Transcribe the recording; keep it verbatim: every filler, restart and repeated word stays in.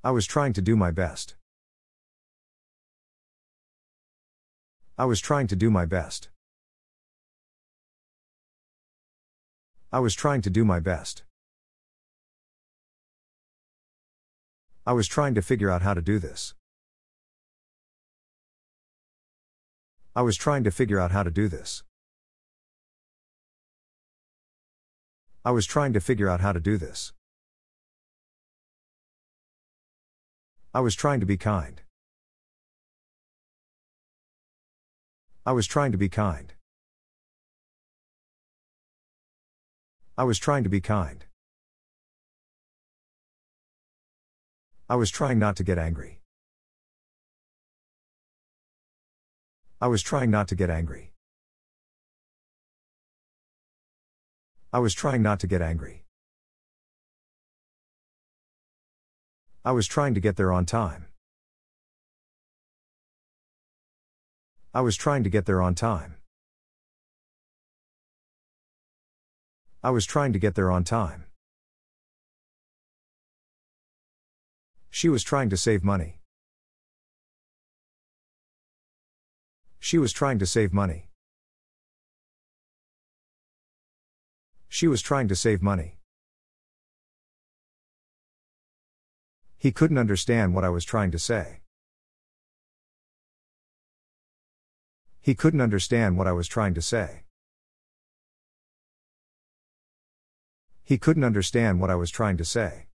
I was trying to do my best. I was trying to do my best. I was trying to do my best. I was trying to figure out how to do this. I was trying to figure out how to do this. I was trying to figure out how to do this. I was trying to be kind. I was trying to be kind. I was trying to be kind. I was trying not to get angry. I was trying not to get angry. I was trying not to get angry. I was trying to get there on time. I was trying to get there on time. I was trying to get there on time. She was trying to save money. She was trying to save money. She was trying to save money. He couldn't understand what I was trying to say. He couldn't understand what I was trying to say. He couldn't understand what I was trying to say.